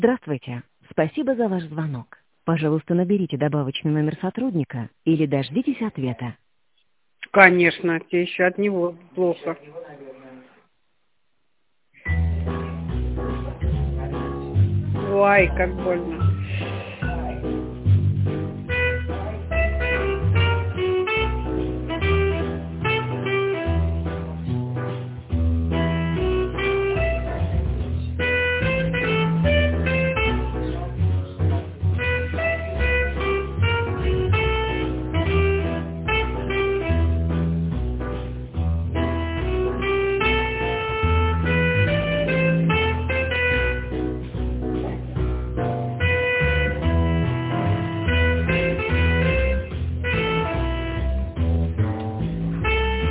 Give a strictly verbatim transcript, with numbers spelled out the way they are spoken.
Здравствуйте. Спасибо за ваш звонок. Пожалуйста, наберите добавочный номер сотрудника или дождитесь ответа. Конечно, тебе еще от него плохо. Ой, как больно.